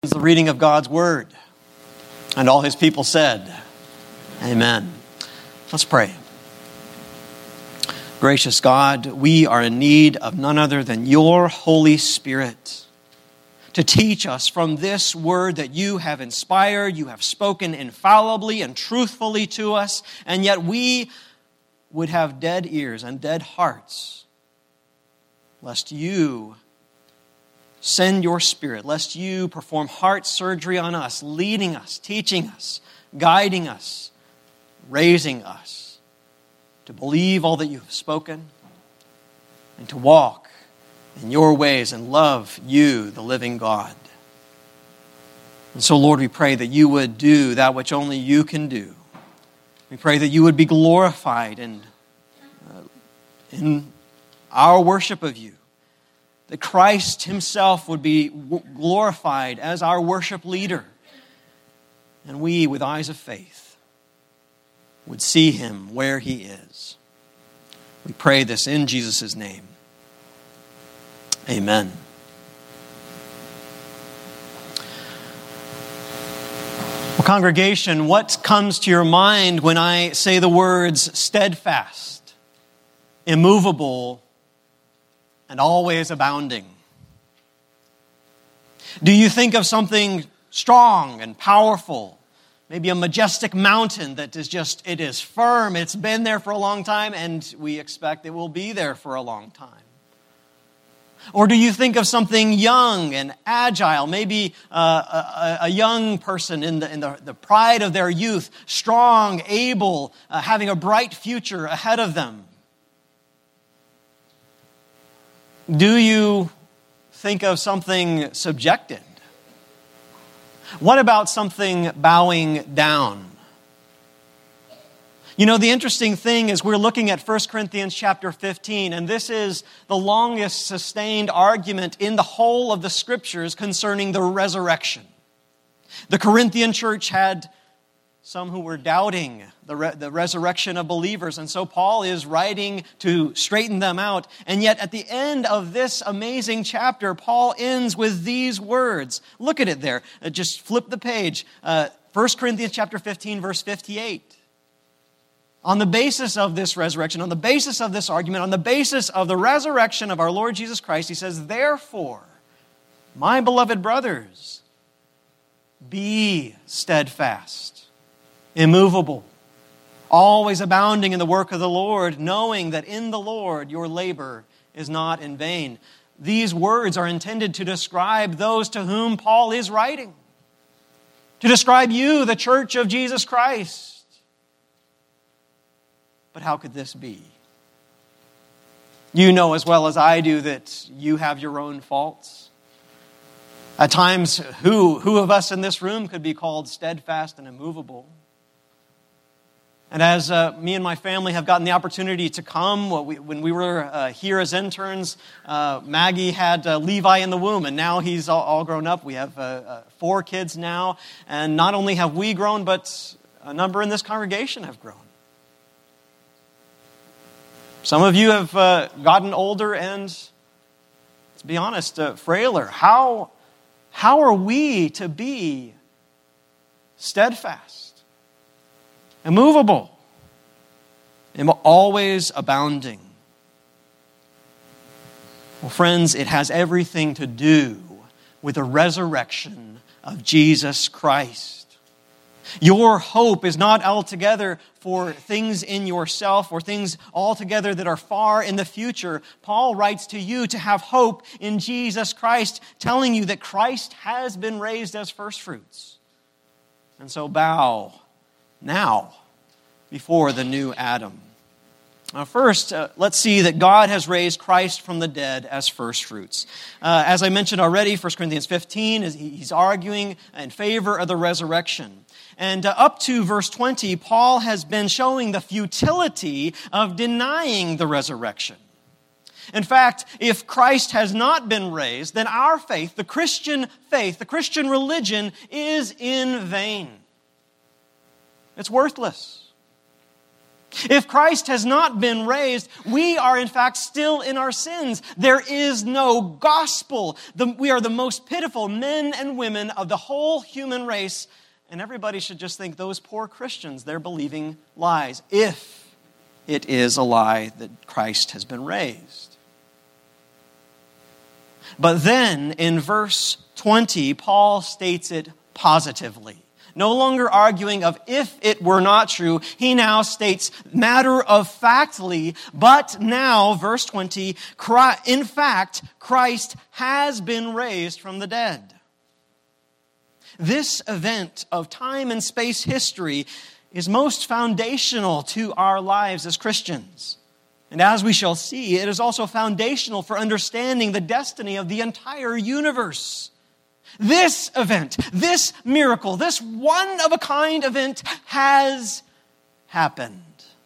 The reading of God's Word. And all His people said, Amen. Let's pray. Gracious God, we are in need of none other than your Holy Spirit to teach us from this Word that you have inspired, you have spoken infallibly and truthfully to us, and yet we would have dead ears and dead hearts, lest you send your Spirit, lest you perform heart surgery on us, leading us, teaching us, guiding us, raising us to believe all that you have spoken and to walk in your ways and love you, the living God. And so, Lord, we pray that you would do that which only you can do. We pray that you would be glorified in our worship of you. That Christ himself would be glorified as our worship leader. And we, with eyes of faith, would see him where he is. We pray this in Jesus' name. Amen. Well, congregation, what comes to your mind when I say the words steadfast, immovable, and always abounding? Do you think of something strong and powerful? Maybe a majestic mountain that it is firm, it's been there for a long time, and we expect it will be there for a long time. Or do you think of something young and agile, maybe a young person in the pride of their youth, strong, able, having a bright future ahead of them? Do you think of something subjected? What about something bowing down? You know, the interesting thing is we're looking at 1 Corinthians chapter 15, and this is the longest sustained argument in the whole of the Scriptures concerning the resurrection. The Corinthian church had some who were doubting the resurrection of believers. And so Paul is writing to straighten them out. And yet at the end of this amazing chapter, Paul ends with these words. Look at it there. Just flip the page. 1 Corinthians chapter 15, verse 58. On the basis of this resurrection, on the basis of this argument, on the basis of the resurrection of our Lord Jesus Christ, he says, "Therefore, my beloved brothers, be steadfast, immovable, always abounding in the work of the Lord, knowing that in the Lord your labor is not in vain." These words are intended to describe those to whom Paul is writing. To describe you, the church of Jesus Christ. But how could this be? You know as well as I do that you have your own faults. At times, who of us in this room could be called steadfast and immovable? And as me and my family have gotten the opportunity to come, when we were here as interns, Maggie had Levi in the womb, and now he's all grown up. We have 4 kids now, and not only have we grown, but a number in this congregation have grown. Some of you have gotten older and, to be honest, frailer. How are we to be steadfast, immovable, and always abounding? Well, friends, it has everything to do with the resurrection of Jesus Christ. Your hope is not altogether for things in yourself or things altogether that are far in the future. Paul writes to you to have hope in Jesus Christ, telling you that Christ has been raised as firstfruits. And so bow now before the new Adam. Now first, let's see that God has raised Christ from the dead as firstfruits. As I mentioned already, 1 Corinthians 15, he's arguing in favor of the resurrection. And up to verse 20, Paul has been showing the futility of denying the resurrection. In fact, if Christ has not been raised, then our faith, the Christian religion, is in vain. It's worthless. If Christ has not been raised, we are in fact still in our sins. There is no gospel. We are the most pitiful men and women of the whole human race, and everybody should just think those poor Christians, they're believing lies, if it is a lie that Christ has been raised. But then, in verse 20, Paul states it positively. No longer arguing of if it were not true, he now states matter of factly, but now, verse 20, in fact, Christ has been raised from the dead. This event of time and space history is most foundational to our lives as Christians. And as we shall see, it is also foundational for understanding the destiny of the entire universe. This event, this miracle, this one-of-a-kind event has happened.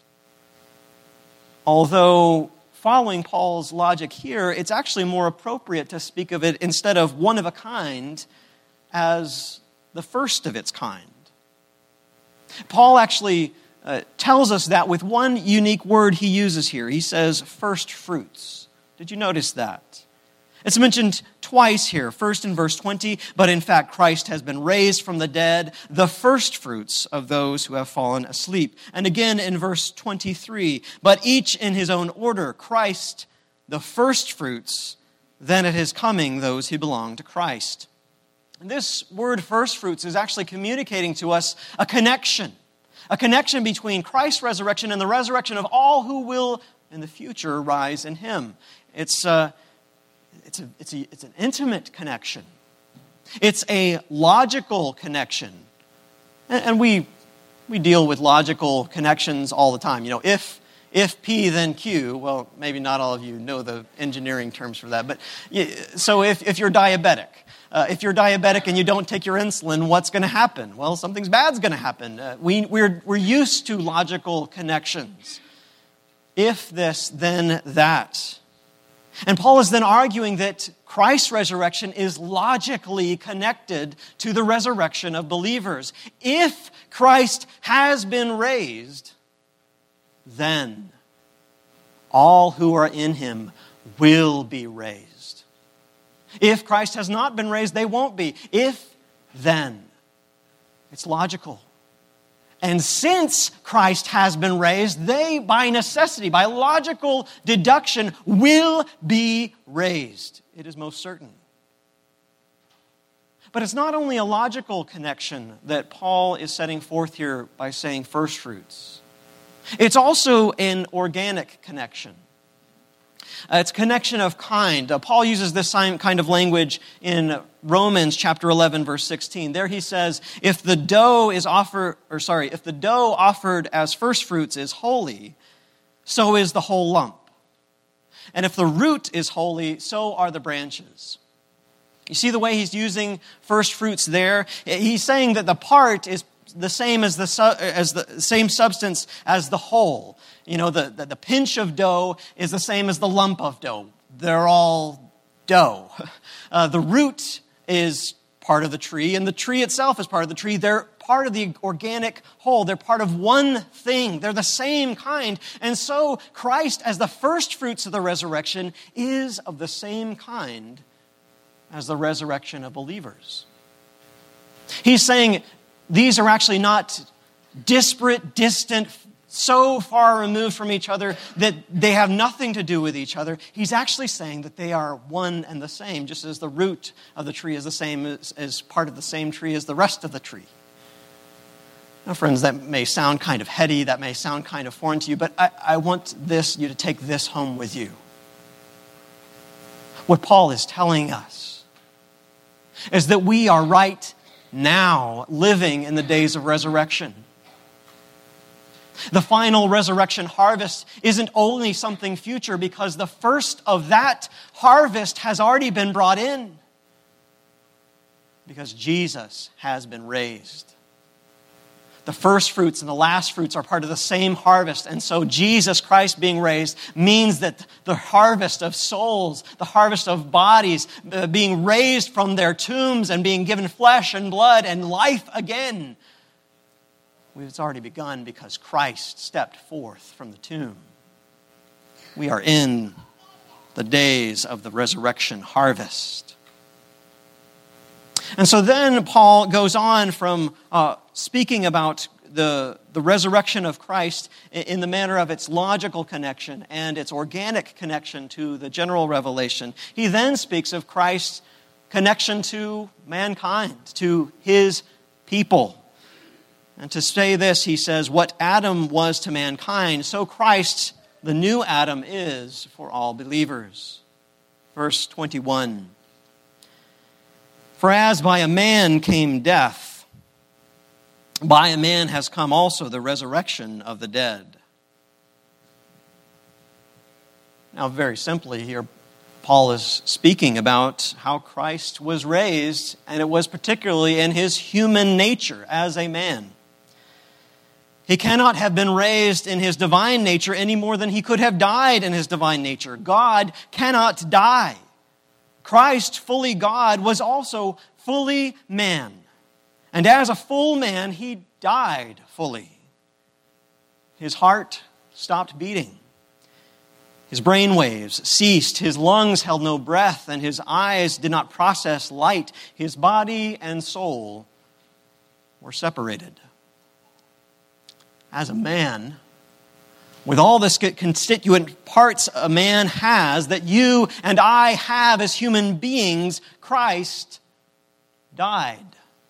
Although, following Paul's logic here, it's actually more appropriate to speak of it instead of one-of-a-kind as the first of its kind. Paul actually tells us that with one unique word he uses here. He says, first fruits. Did you notice that? It's mentioned twice here. First in verse 20, but in fact Christ has been raised from the dead, the first fruits of those who have fallen asleep. And again in verse 23, but each in his own order, Christ the first fruits, then at his coming those who belong to Christ. And this word first fruits is actually communicating to us a connection between Christ's resurrection and the resurrection of all who will in the future rise in him. It's an intimate connection. It's a logical connection. And we deal with logical connections all the time. You know, if P, then Q. Well, maybe not all of you know the engineering terms for that. But so if you're diabetic, and you don't take your insulin, what's going to happen? Well, something bad's going to happen. We're used to logical connections. If this, then that. And Paul is then arguing that Christ's resurrection is logically connected to the resurrection of believers. If Christ has been raised, then all who are in him will be raised. If Christ has not been raised, they won't be. If, then. It's logical. And since Christ has been raised, they, by necessity, by logical deduction, will be raised. It is most certain. But it's not only a logical connection that Paul is setting forth here by saying first fruits. It's also an organic connection. It's a connection of kind. Paul uses this same kind of language in Romans chapter 11, verse 16. There he says, if the dough offered as first fruits is holy, so is the whole lump. And if the root is holy, so are the branches. You see the way he's using first fruits there? He's saying that the part is the same as the same substance as the whole. You know, the pinch of dough is the same as the lump of dough. They're all dough. The root is part of the tree, and the tree itself is part of the tree. They're part of the organic whole. They're part of one thing. They're the same kind. And so Christ, as the first fruits of the resurrection, is of the same kind as the resurrection of believers. He's saying these are actually not disparate, distant, so far removed from each other that they have nothing to do with each other. He's actually saying that they are one and the same, just as the root of the tree is the same as part of the same tree as the rest of the tree. Now, friends, that may sound kind of heady, that may sound kind of foreign to you, but I want you to take this home with you. What Paul is telling us is that we are right now living in the days of resurrection. The final resurrection harvest isn't only something future because the first of that harvest has already been brought in. Because Jesus has been raised. The first fruits and the last fruits are part of the same harvest. And so Jesus Christ being raised means that the harvest of souls, the harvest of bodies being raised from their tombs and being given flesh and blood and life again It's already begun because Christ stepped forth from the tomb. We are in the days of the resurrection harvest. And so then Paul goes on from speaking about the resurrection of Christ in the manner of its logical connection and its organic connection to the general revelation. He then speaks of Christ's connection to mankind, to his people. And to say this, he says, what Adam was to mankind, so Christ, the new Adam, is for all believers. Verse 21. For as by a man came death, by a man has come also the resurrection of the dead. Now, very simply here, Paul is speaking about how Christ was raised, and it was particularly in his human nature as a man. He cannot have been raised in his divine nature any more than he could have died in his divine nature. God cannot die. Christ, fully God, was also fully man. And as a full man, he died fully. His heart stopped beating. His brain waves ceased. His lungs held no breath, and his eyes did not process light. His body and soul were separated. As a man, with all the constituent parts a man has that you and I have as human beings, Christ died.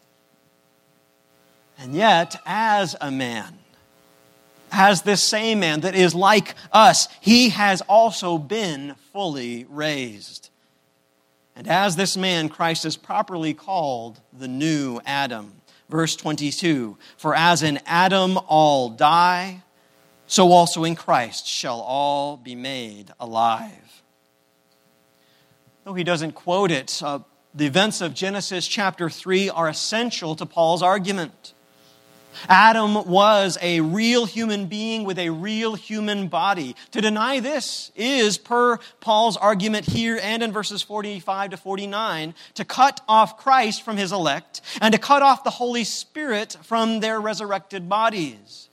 And yet, as a man, as this same man that is like us, he has also been fully raised. And as this man, Christ is properly called the new Adam. Verse 22, for as in Adam all die, so also in Christ shall all be made alive. Though he doesn't quote it, the events of Genesis chapter 3 are essential to Paul's argument. Adam was a real human being with a real human body. To deny this is, per Paul's argument here and in verses 45 to 49, to cut off Christ from his elect and to cut off the Holy Spirit from their resurrected bodies.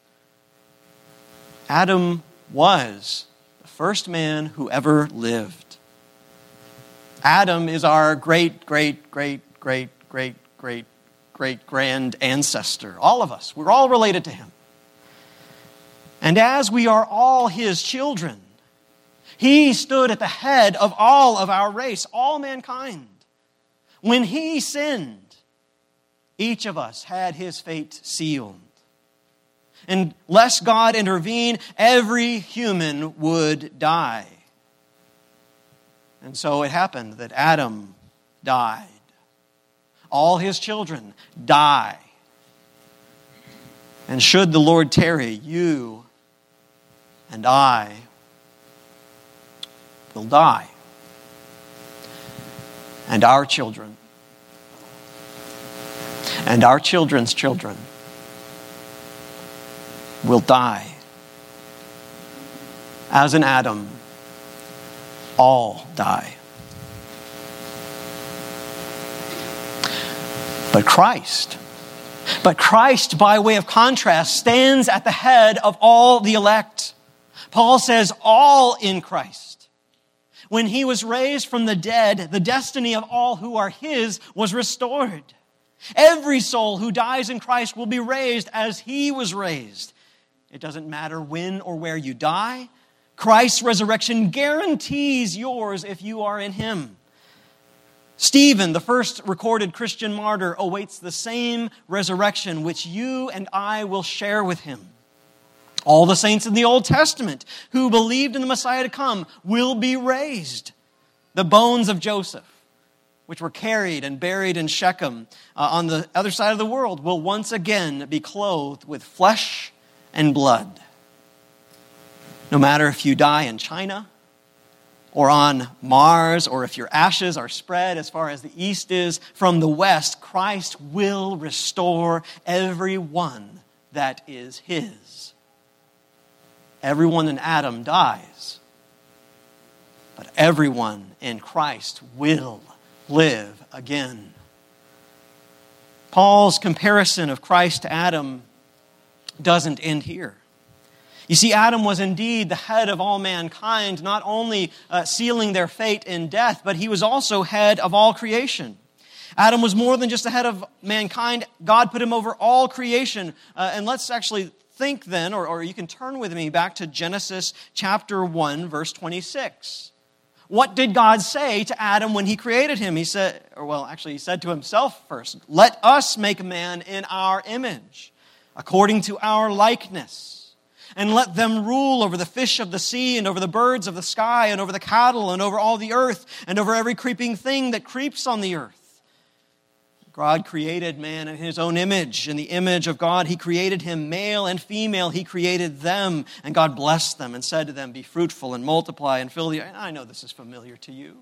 Adam was the first man who ever lived. Adam is our great-great-great-great-great-great-grand ancestor. All of us. We're all related to him. And as we are all his children, he stood at the head of all of our race, all mankind. When he sinned, each of us had his fate sealed. And lest God intervene, every human would die. And so it happened that Adam died. All his children die. And should the Lord tarry, you and I will die. And our children. And our children's children will die. As in Adam, all die. But Christ, by way of contrast, stands at the head of all the elect. Paul says, all in Christ. When he was raised from the dead, the destiny of all who are his was restored. Every soul who dies in Christ will be raised as he was raised. It doesn't matter when or where you die. Christ's resurrection guarantees yours if you are in him. Stephen, the first recorded Christian martyr, awaits the same resurrection which you and I will share with him. All the saints in the Old Testament who believed in the Messiah to come will be raised. The bones of Joseph, which were carried and buried in Shechem on the other side of the world, will once again be clothed with flesh and blood. No matter if you die in China or on Mars, or if your ashes are spread as far as the east is from the west, Christ will restore everyone that is his. Everyone in Adam dies, but everyone in Christ will live again. Paul's comparison of Christ to Adam doesn't end here. You see, Adam was indeed the head of all mankind, not only sealing their fate in death, but he was also head of all creation. Adam was more than just the head of mankind. God put him over all creation. And let's actually think then, or you can turn with me back to Genesis chapter 1, verse 26. What did God say to Adam when he created him? He said to himself first, "Let us make man in our image, according to our likeness. And let them rule over the fish of the sea, and over the birds of the sky, and over the cattle, and over all the earth, and over every creeping thing that creeps on the earth." God created man in His own image. In the image of God, He created him, male and female. He created them, and God blessed them and said to them, "Be fruitful and multiply and fill the earth." I know this is familiar to you.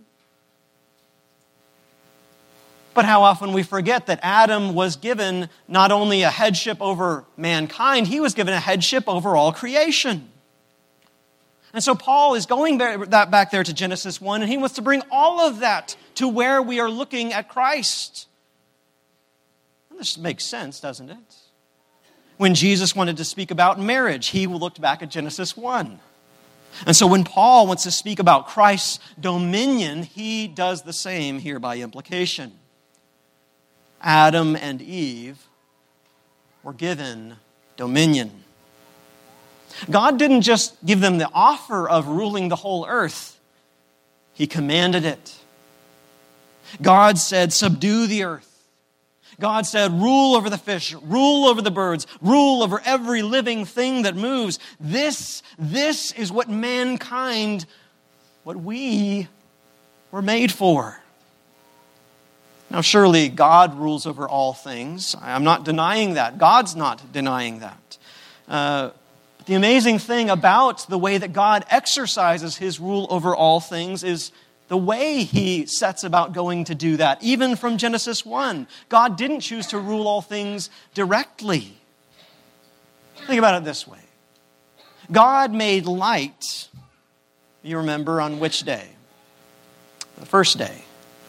But how often we forget that Adam was given not only a headship over mankind, he was given a headship over all creation. And so Paul is going back there to Genesis 1, and he wants to bring all of that to where we are looking at Christ. And this makes sense, doesn't it? When Jesus wanted to speak about marriage, he looked back at Genesis 1. And so when Paul wants to speak about Christ's dominion, he does the same here by implication. Adam and Eve were given dominion. God didn't just give them the offer of ruling the whole earth. He commanded it. God said, "Subdue the earth." God said, "Rule over the fish, rule over the birds, rule over every living thing that moves." This is what mankind, what we were made for. Now, surely God rules over all things. I'm not denying that. God's not denying that. But the amazing thing about the way that God exercises His rule over all things is the way He sets about going to do that. Even from Genesis 1, God didn't choose to rule all things directly. Think about it this way. God made light, you remember, on which day? The first day.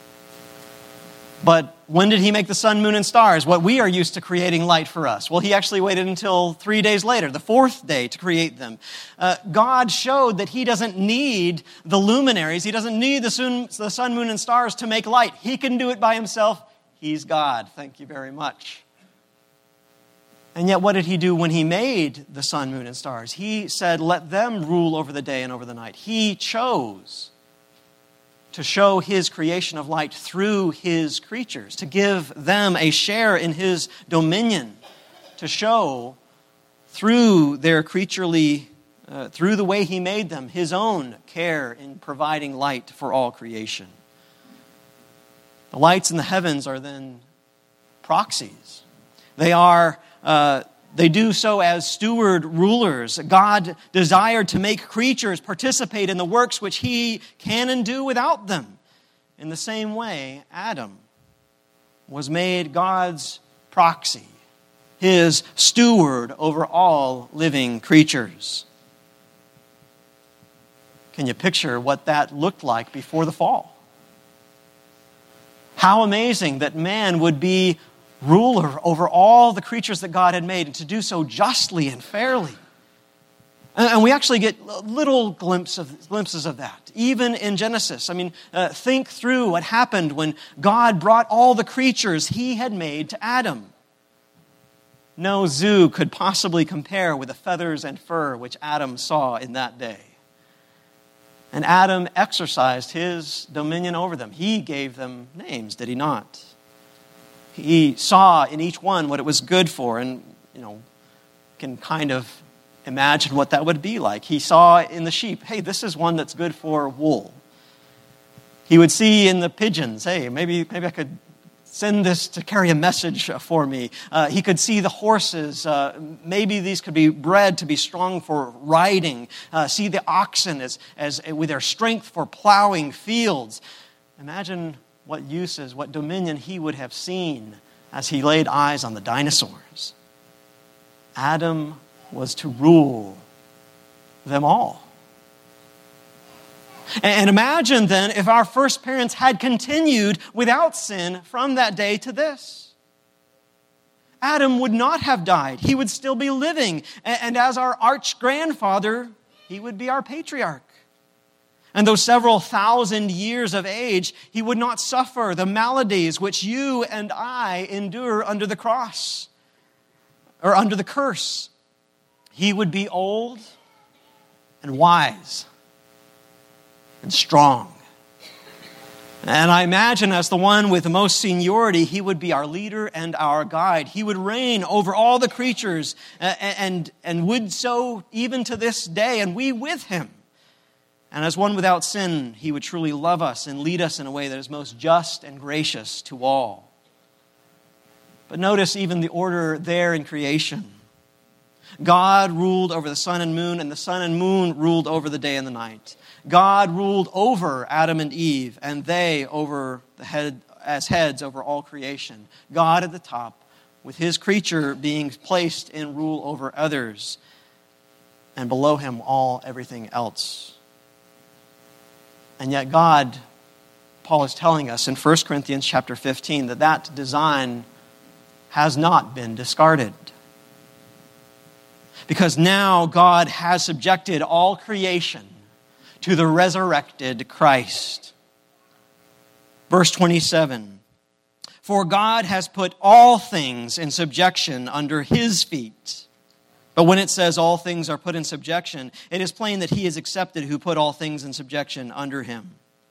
But when did He make the sun, moon, and stars? What we are used to creating light for us. Well, He actually waited until 3 days later, the fourth day, to create them. God showed that He doesn't need the luminaries. He doesn't need the sun, moon, and stars to make light. He can do it by Himself. He's God. Thank you very much. And yet, what did He do when He made the sun, moon, and stars? He said, "Let them rule over the day and over the night." He chose to show His creation of light through His creatures, to give them a share in His dominion, to show through their creaturely, through the way He made them, His own care in providing light for all creation. The lights in the heavens are then proxies. They do so as steward rulers. God desired to make creatures participate in the works which He can and do without them. In the same way, Adam was made God's proxy, His steward over all living creatures. Can you picture what that looked like before the fall? How amazing that man would be ruler over all the creatures that God had made, and to do so justly and fairly. And we actually get little glimpses of that, even in Genesis. I mean, think through what happened when God brought all the creatures He had made to Adam. No zoo could possibly compare with the feathers and fur which Adam saw in that day. And Adam exercised his dominion over them. He gave them names, did he not? He saw in each one what it was good for, and, can kind of imagine what that would be like. He saw in the sheep, hey, this is one that's good for wool. He would see in the pigeons, hey, maybe I could send this to carry a message for me. He could see the horses. Maybe these could be bred to be strong for riding. See the oxen as with their strength for plowing fields. Imagine what uses, what dominion he would have seen as he laid eyes on the dinosaurs. Adam was to rule them all. And imagine then if our first parents had continued without sin from that day to this. Adam would not have died. He would still be living. And as our arch-grandfather, he would be our patriarch. And though several thousand years of age, he would not suffer the maladies which you and I endure under the cross or under the curse. He would be old and wise and strong. And I imagine as the one with the most seniority, he would be our leader and our guide. He would reign over all the creatures and would so even to this day, and we with him. And as one without sin, he would truly love us and lead us in a way that is most just and gracious to all. But notice even the order there in creation. God ruled over the sun and moon, and the sun and moon ruled over the day and the night. God ruled over Adam and Eve, and they over the head as heads over all creation. God at the top, with his creature being placed in rule over others, and below him everything else. And yet God, Paul is telling us in 1 Corinthians chapter 15 that design has not been discarded. Because now God has subjected all creation to the resurrected Christ. Verse 27, for God has put all things in subjection under his feet. But when it says all things are put in subjection, it is plain that he is accepted who put all things in subjection under him.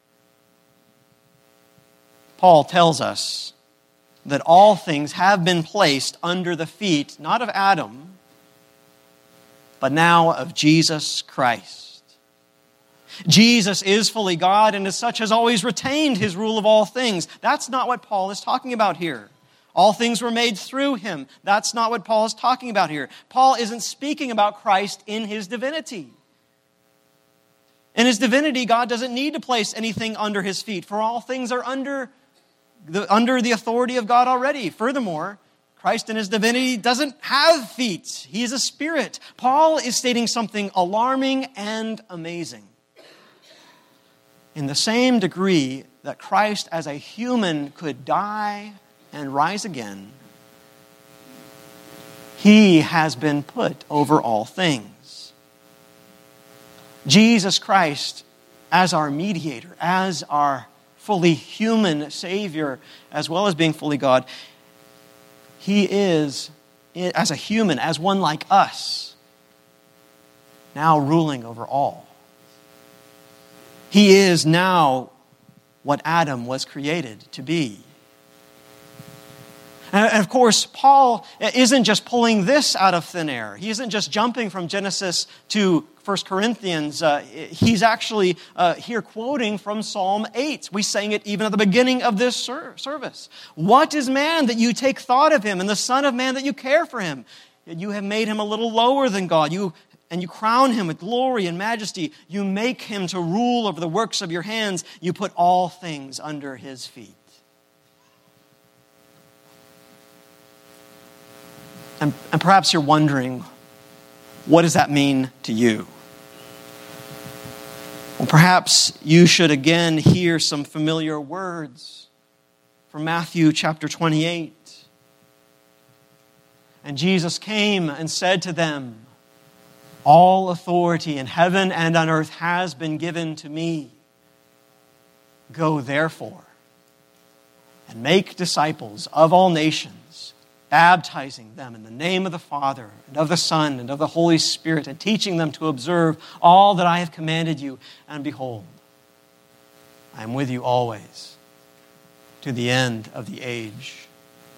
Paul tells us that all things have been placed under the feet, not of Adam, but now of Jesus Christ. Jesus is fully God and as such has always retained his rule of all things. That's not what Paul is talking about here. All things were made through him. That's not what Paul is talking about here. Paul isn't speaking about Christ in his divinity. In his divinity, God doesn't need to place anything under his feet, for all things are under the authority of God already. Furthermore, Christ in his divinity doesn't have feet. He is a spirit. Paul is stating something alarming and amazing. In the same degree that Christ as a human could die and rise again, he has been put over all things. Jesus Christ as our mediator, as our fully human Savior, as well as being fully God, he is, as a human, as one like us, now ruling over all. He is now what Adam was created to be. And of course, Paul isn't just pulling this out of thin air. He isn't just jumping from Genesis to 1 Corinthians. He's actually here quoting from Psalm 8. We sang it even at the beginning of this service. What is man that you take thought of him, and the son of man that you care for him? You have made him a little lower than God. And you crown him with glory and majesty. You make him to rule over the works of your hands. You put all things under his feet. And perhaps you're wondering, what does that mean to you? Well, perhaps you should again hear some familiar words from Matthew chapter 28. And Jesus came and said to them, all authority in heaven and on earth has been given to me. Go therefore and make disciples of all nations, baptizing them in the name of the Father and of the Son and of the Holy Spirit, and teaching them to observe all that I have commanded you. And behold, I am with you always to the end of the age.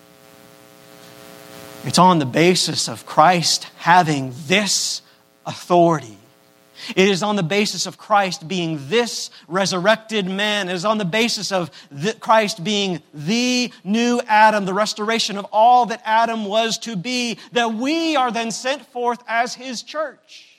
It's on the basis of Christ having this authority. It is on the basis of Christ being this resurrected man. It is on the basis of Christ being the new Adam, the restoration of all that Adam was to be, that we are then sent forth as his church.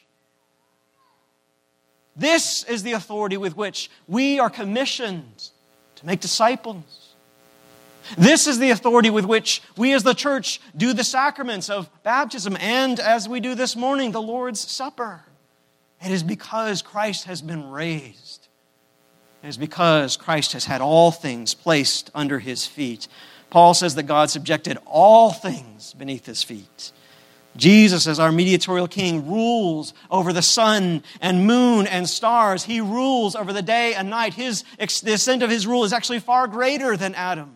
This is the authority with which we are commissioned to make disciples. This is the authority with which we as the church do the sacraments of baptism and, as we do this morning, the Lord's Supper. It is because Christ has been raised. It is because Christ has had all things placed under his feet Paul says that God subjected all things beneath his feet. Jesus, as our mediatorial king, rules over the sun and moon and stars. He rules over the day and night. The extent of his rule is actually far greater than Adam.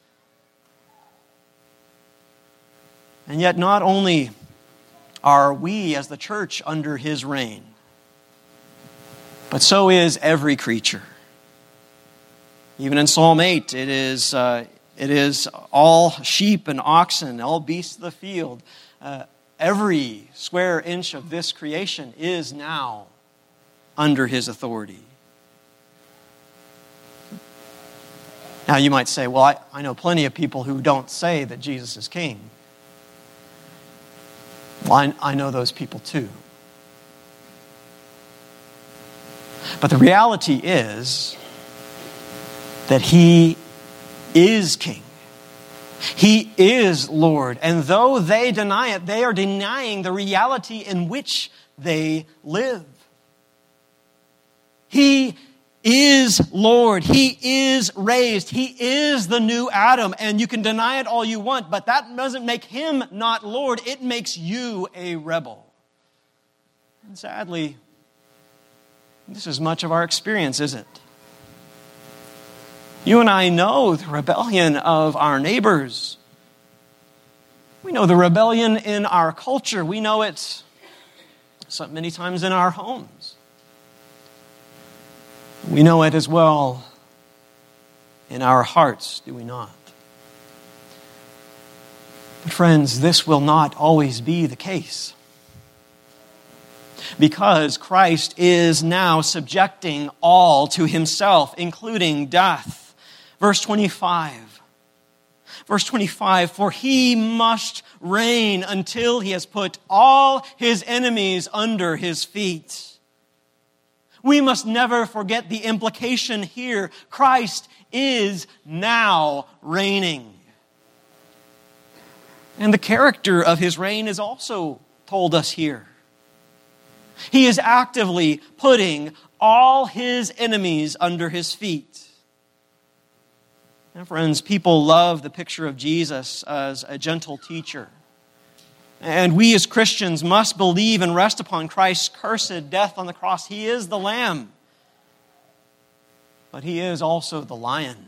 And yet not only are we as the church under his reign, but so is every creature. Even in Psalm 8, it is all sheep and oxen, all beasts of the field. Every square inch of this creation is now under his authority. Now you might say, well, I know plenty of people who don't say that Jesus is king. Well, I know those people too. But the reality is that he is king. He is Lord. And though they deny it, they are denying the reality in which they live. He is Lord. He is raised. He is the new Adam. And you can deny it all you want, but that doesn't make him not Lord. It makes you a rebel. And sadly, this is much of our experience, isn't it? You and I know the rebellion of our neighbors. We know the rebellion in our culture. We know it so many times in our homes. We know it as well in our hearts, do we not? But friends, this will not always be the case. Because Christ is now subjecting all to himself, including death. Verse 25. Verse 25, for he must reign until he has put all his enemies under his feet. We must never forget the implication here. Christ is now reigning. And the character of his reign is also told us here. He is actively putting all his enemies under his feet. And friends, people love the picture of Jesus as a gentle teacher. And we as Christians must believe and rest upon Christ's cursed death on the cross. He is the Lamb, but he is also the Lion.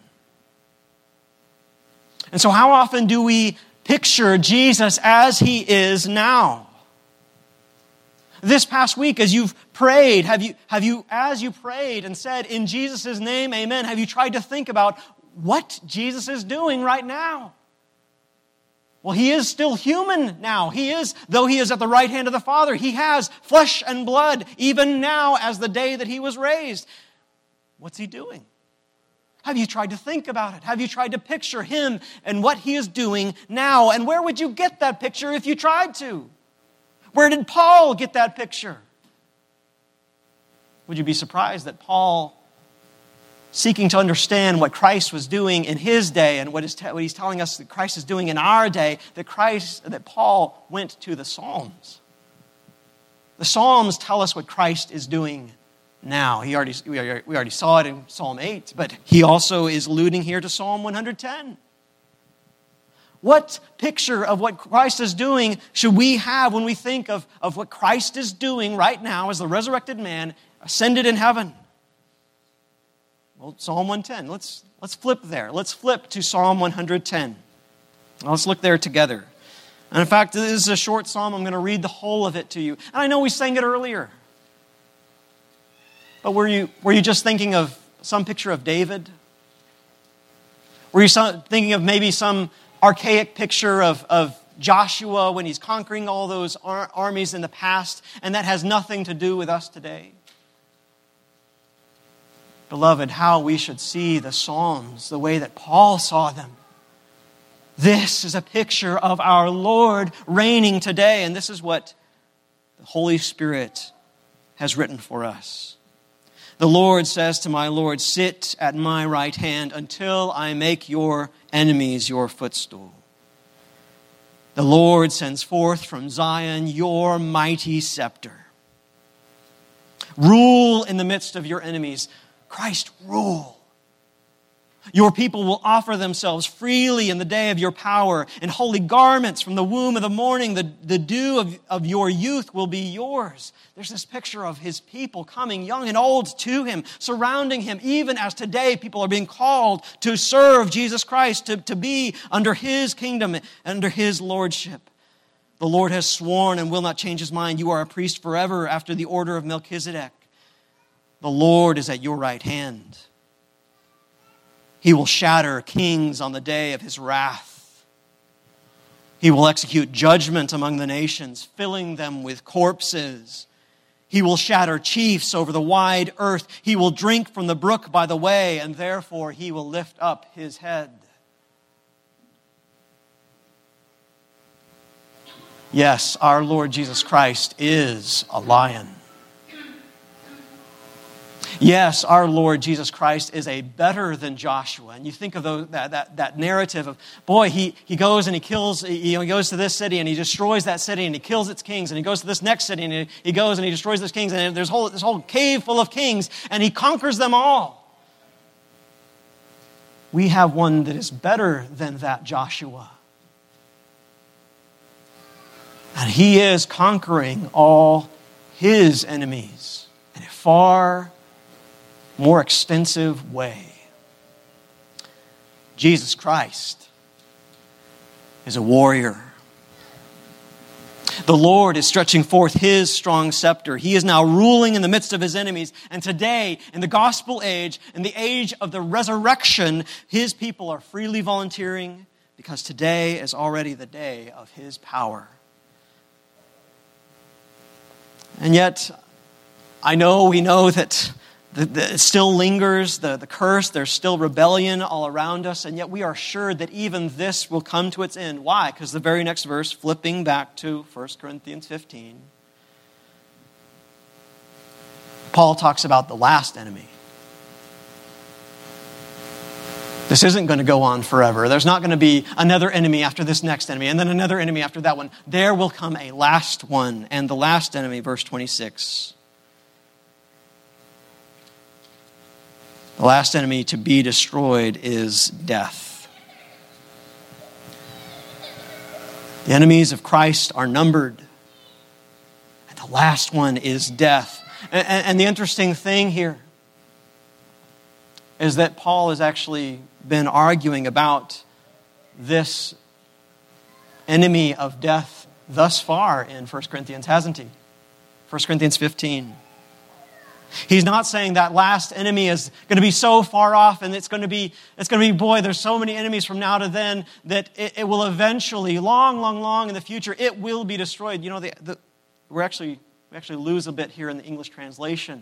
And so how often do we picture Jesus as he is now? This past week, as you've prayed, have you, as you prayed and said, in Jesus' name, amen, have you tried to think about what Jesus is doing right now? Well, he is still human now. Though he is at the right hand of the Father, he has flesh and blood, even now as the day that he was raised. What's he doing? Have you tried to think about it? Have you tried to picture him and what he is doing now? And where would you get that picture if you tried to? Where did Paul get that picture? Would you be surprised that Paul, seeking to understand what Christ was doing in his day and what he's telling us that Christ is doing in our day, that Paul went to the Psalms. The Psalms tell us what Christ is doing now. We already saw it in Psalm 8, but he also is alluding here to Psalm 110. What picture of what Christ is doing should we have when we think of what Christ is doing right now as the resurrected man ascended in heaven? Well, Psalm 110. Let's flip there. Let's flip to Psalm 110. Let's look there together. And in fact, this is a short psalm. I'm going to read the whole of it to you. And I know we sang it earlier. But were you just thinking of some picture of David? Were you thinking of maybe some archaic picture of Joshua when he's conquering all those armies in the past, and that has nothing to do with us today? Beloved, how we should see the Psalms the way that Paul saw them. This is a picture of our Lord reigning today, and this is what the Holy Spirit has written for us. The Lord says to my Lord, sit at my right hand until I make your enemies your footstool. The Lord sends forth from Zion your mighty scepter. Rule in the midst of your enemies. Christ, rule. Your people will offer themselves freely in the day of your power, and holy garments from the womb of the morning. The dew of your youth will be yours. There's this picture of his people coming, young and old, to him, surrounding him, even as today people are being called to serve Jesus Christ, to be under his kingdom, under his lordship. The Lord has sworn and will not change his mind. You are a priest forever after the order of Melchizedek. The Lord is at your right hand. He will shatter kings on the day of his wrath. He will execute judgment among the nations, filling them with corpses. He will shatter chiefs over the wide earth. He will drink from the brook by the way, and therefore he will lift up his head. Yes, our Lord Jesus Christ is a lion. Yes, our Lord Jesus Christ is a better than Joshua. And you think of that narrative of, boy, he goes and he kills, he goes to this city and he destroys that city and he kills its kings. And he goes to this next city and he goes and he destroys those kings. And there's this whole cave full of kings and he conquers them all. We have one that is better than that Joshua. And he is conquering all his enemies in a far more extensive way. Jesus Christ is a warrior. The Lord is stretching forth his strong scepter. He is now ruling in the midst of his enemies. And today, in the gospel age, in the age of the resurrection, his people are freely volunteering because today is already the day of his power. And yet, we know that it still lingers, the curse, there's still rebellion all around us, and yet we are sure that even this will come to its end. Why? Because the very next verse, flipping back to 1 Corinthians 15, Paul talks about the last enemy. This isn't going to go on forever. There's not going to be another enemy after this next enemy, and then another enemy after that one. There will come a last one, and the last enemy, verse 26. The last enemy to be destroyed is death. The enemies of Christ are numbered. And the last one is death. And the interesting thing here is that Paul has actually been arguing about this enemy of death thus far in 1 Corinthians, hasn't he? 1 Corinthians 15. He's not saying that last enemy is going to be so far off and it's going to be, boy, there's so many enemies from now to then that it will eventually, long in the future, it will be destroyed. You know, we actually lose a bit here in the English translation.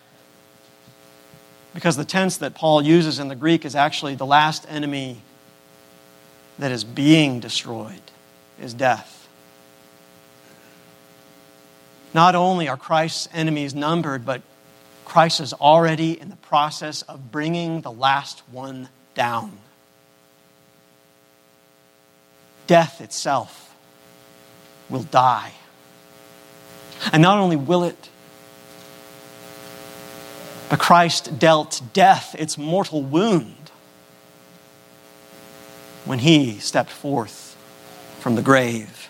Because the tense that Paul uses in the Greek is actually the last enemy that is being destroyed is death. Not only are Christ's enemies numbered, but Christ is already in the process of bringing the last one down. Death itself will die. And not only will it, but Christ dealt death its mortal wound when he stepped forth from the grave.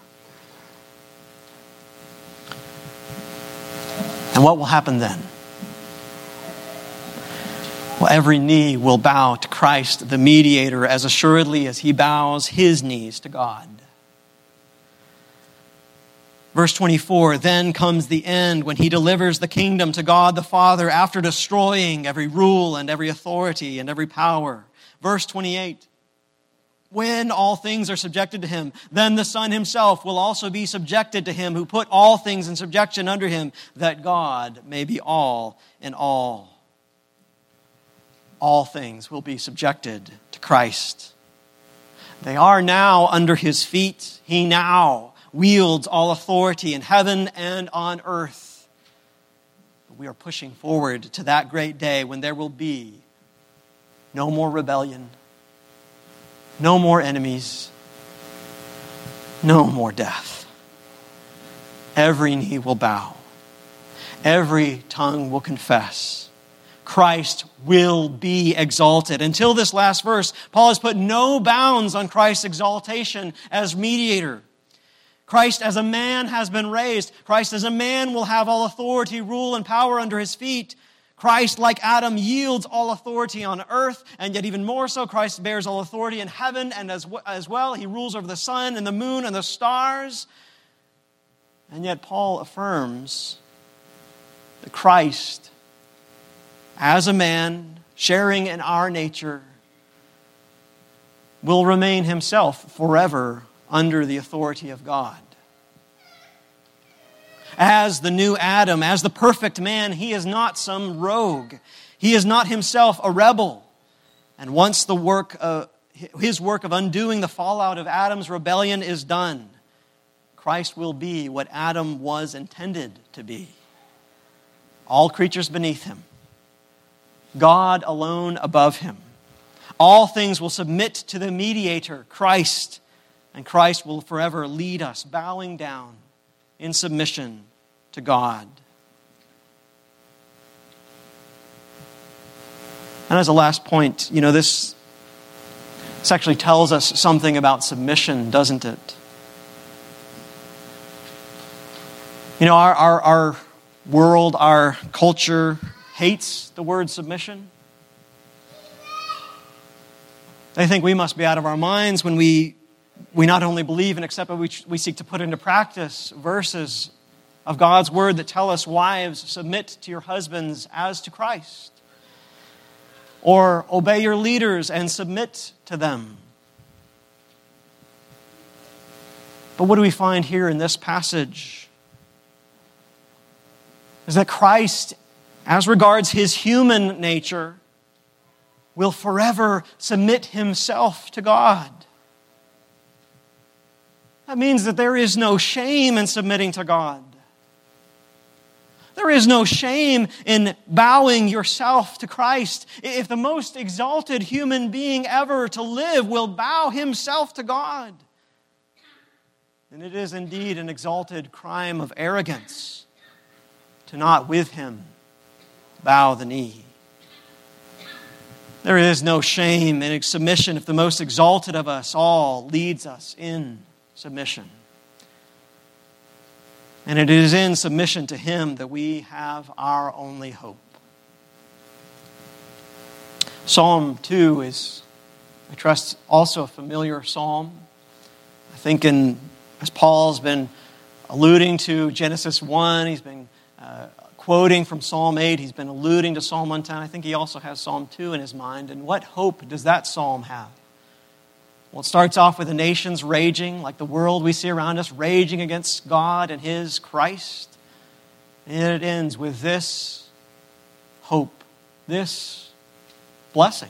And what will happen then? Well, every knee will bow to Christ, the mediator, as assuredly as he bows his knees to God. Verse 24, then comes the end when he delivers the kingdom to God the Father after destroying every rule and every authority and every power. Verse 28, when all things are subjected to him, then the Son himself will also be subjected to him who put all things in subjection under him, that God may be all in all. All things will be subjected to Christ. They are now under his feet. He now wields all authority in heaven and on earth. But we are pushing forward to that great day when there will be no more rebellion, no more enemies, no more death. Every knee will bow. Every tongue will confess Christ will be exalted. Until this last verse, Paul has put no bounds on Christ's exaltation as mediator. Christ as a man has been raised. Christ as a man will have all authority, rule, and power under his feet. Christ, like Adam, yields all authority on earth, and yet even more so, Christ bears all authority in heaven, and as well, he rules over the sun and the moon and the stars. And yet Paul affirms that Christ, as a man, sharing in our nature, will remain himself forever under the authority of God. As the new Adam, as the perfect man, he is not some rogue. He is not himself a rebel. And once his work of undoing the fallout of Adam's rebellion is done, Christ will be what Adam was intended to be. All creatures beneath him. God alone above him. All things will submit to the mediator, Christ, and Christ will forever lead us, bowing down in submission to God. And as a last point, this actually tells us something about submission, doesn't it? Our world, our culture hates the word submission. They think we must be out of our minds when we not only believe and accept, but we seek to put into practice verses of God's word that tell us, wives, submit to your husbands as to Christ. Or obey your leaders and submit to them. But what do we find here in this passage? Is that Christ, as regards his human nature, will forever submit himself to God. That means that there is no shame in submitting to God. There is no shame in bowing yourself to Christ. If the most exalted human being ever to live will bow himself to God, then it is indeed an exalted crime of arrogance to not with him bow the knee. There is no shame in submission if the most exalted of us all leads us in submission. And it is in submission to him that we have our only hope. Psalm 2 is, I trust, also a familiar psalm. I think as Paul's been alluding to Genesis 1, he's been quoting from Psalm 8, he's been alluding to Psalm 110. I think he also has Psalm 2 in his mind. And what hope does that psalm have? Well, it starts off with the nations raging, like the world we see around us, raging against God and his Christ. And it ends with this hope, this blessing.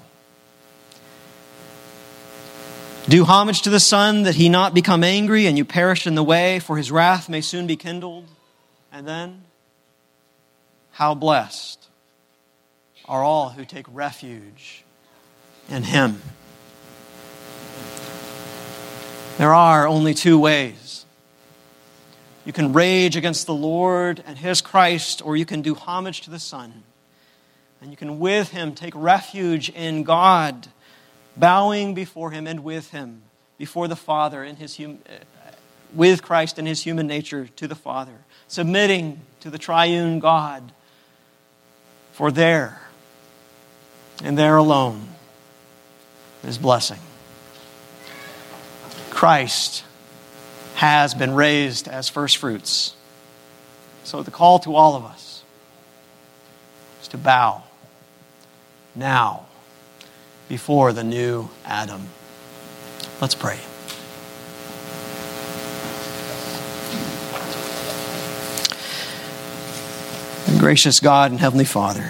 Do homage to the Son, that he not become angry and you perish in the way, for his wrath may soon be kindled. And then, how blessed are all who take refuge in him. There are only two ways. You can rage against the Lord and his Christ, or you can do homage to the Son. And you can with him take refuge in God, bowing before him and with him, before the Father, with Christ in his human nature to the Father, submitting to the triune God. For there, and there alone, is blessing. Christ has been raised as first fruits. So the call to all of us is to bow now before the new Adam. Let's pray. Gracious God and Heavenly Father,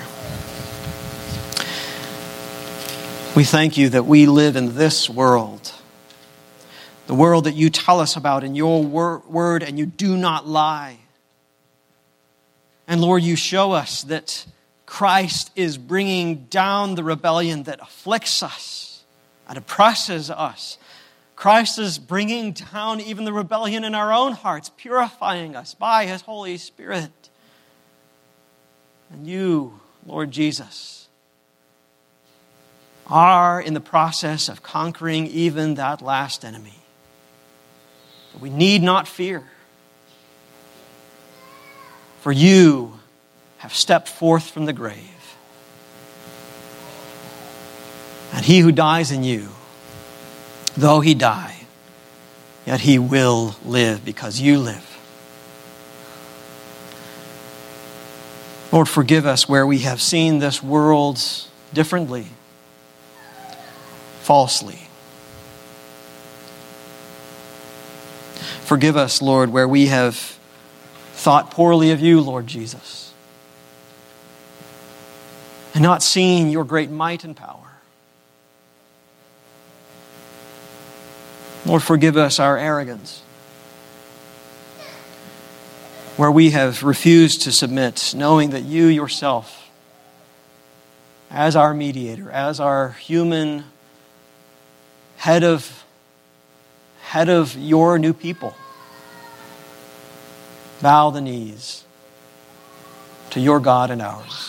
we thank you that we live in this world, the world that you tell us about in your word, and you do not lie. And Lord, you show us that Christ is bringing down the rebellion that afflicts us and oppresses us. Christ is bringing down even the rebellion in our own hearts, purifying us by his Holy Spirit. And you, Lord Jesus, are in the process of conquering even that last enemy. But we need not fear, for you have stepped forth from the grave. And he who dies in you, though he die, yet he will live because you live. Lord, forgive us where we have seen this world differently, falsely. Forgive us, Lord, where we have thought poorly of you, Lord Jesus, and not seen your great might and power. Lord, forgive us our arrogance, where we have refused to submit, knowing that you yourself, as our mediator, as our human head of your new people, bow the knees to your God and ours.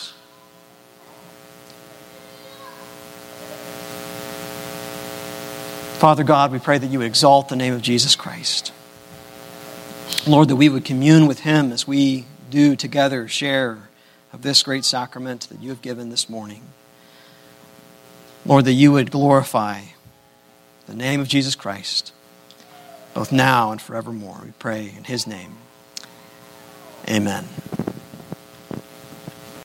Father God, we pray that you would exalt the name of Jesus Christ. Lord, that we would commune with him as we do together share of this great sacrament that you have given this morning. Lord, that you would glorify the name of Jesus Christ, both now and forevermore. We pray in his name. Amen.